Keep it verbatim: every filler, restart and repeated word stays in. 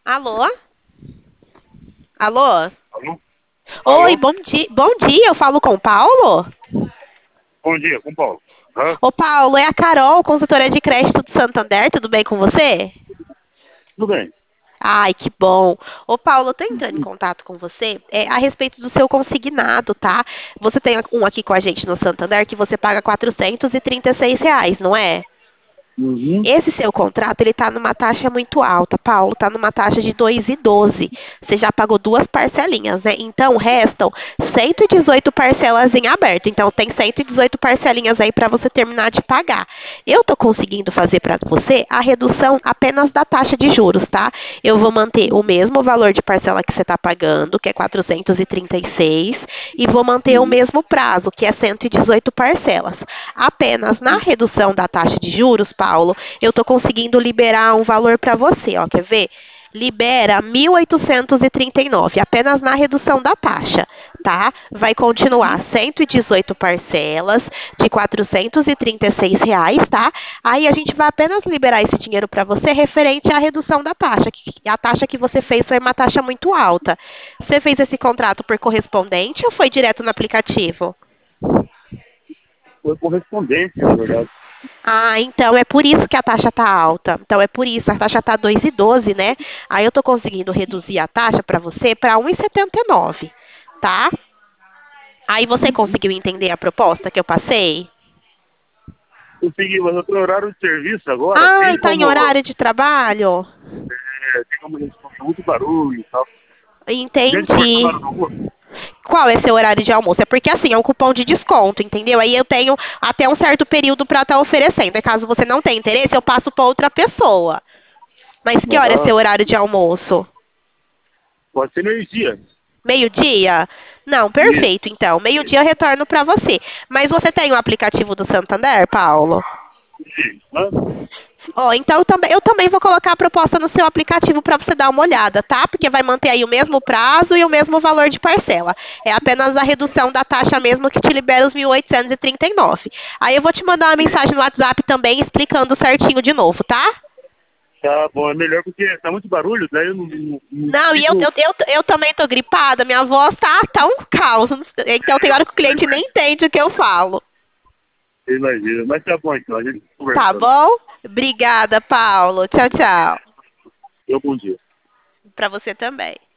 Alô? Alô? Alô? Oi, Alô? bom dia. Bom dia, eu falo com o Paulo? Bom dia, com o Paulo. Hã? Ô, Paulo, é a Carol, consultora de crédito do Santander, tudo bem com você? Tudo bem. Ai, que bom. Ô, Paulo, eu tô entrando em contato com você é, a respeito do seu consignado, tá? Você tem um aqui com a gente no Santander que você paga quatrocentos e e trinta e seis reais, não é? Uhum. Esse seu contrato, ele está numa taxa muito alta, Paulo, está numa taxa de dois vírgula doze. Você já pagou duas parcelinhas, né? Então, restam cento e dezoito parcelas em aberto. Então, tem cento e dezoito parcelinhas aí para você terminar de pagar. Eu estou conseguindo fazer para você a redução apenas da taxa de juros, tá? Eu vou manter o mesmo valor de parcela que você está pagando, que é quatrocentos e trinta e seis, e vou manter o Uhum. mesmo prazo, que é cento e dezoito parcelas. Apenas na redução da taxa de juros, Paulo, eu estou conseguindo liberar um valor para você, ó, quer ver? Libera mil oitocentos e trinta e nove, apenas na redução da taxa, tá? Vai continuar cento e dezoito parcelas de quatrocentos e trinta e seis reais, tá? Aí a gente vai apenas liberar esse dinheiro para você referente à redução da taxa, que a taxa que você fez foi uma taxa muito alta. Você fez esse contrato por correspondente ou foi direto no aplicativo? Foi correspondente, na verdade. Ah, então é por isso que a taxa está alta. Então é por isso, a taxa está dois vírgula doze, né? Aí eu estou conseguindo reduzir a taxa para você para um vírgula setenta e nove, tá? Aí você conseguiu entender a proposta que eu passei? Consegui, mas eu tô em horário de serviço agora. Ah, Tem está em como. horário de trabalho? É, tem como a gente fazer muito barulho e tal. A gente pode Entendi. falar no almoço? Qual é seu horário de almoço? É porque assim, é um cupom de desconto, entendeu? Aí eu tenho até um certo período para estar oferecendo. E caso você não tenha interesse, eu passo para outra pessoa. Mas que hora é Aham. seu horário de almoço? Pode ser meio-dia. Meio-dia? Não, Isso. perfeito, então. Meio-dia eu retorno para você. Mas você tem o aplicativo do Santander, Paulo? Isso. Hã? Ó, então eu também, eu também vou colocar a proposta no seu aplicativo para você dar uma olhada, tá? Porque vai manter aí o mesmo prazo e o mesmo valor de parcela. É apenas a redução da taxa mesmo que te libera os mil oitocentos e trinta e nove. Aí eu vou te mandar uma mensagem no WhatsApp também explicando certinho de novo, tá? Tá bom, é melhor porque tá muito barulho, daí eu não, não, não Não, e eu, consigo. eu, eu, eu também tô gripada, minha voz tá, tá um caos. Então tem hora que o cliente nem entende o que eu falo. Imagina. Mas tá bom então, a gente tá Tá conversando. bom? Obrigada, Paulo. Tchau, tchau. Eu, bom dia. Pra você também.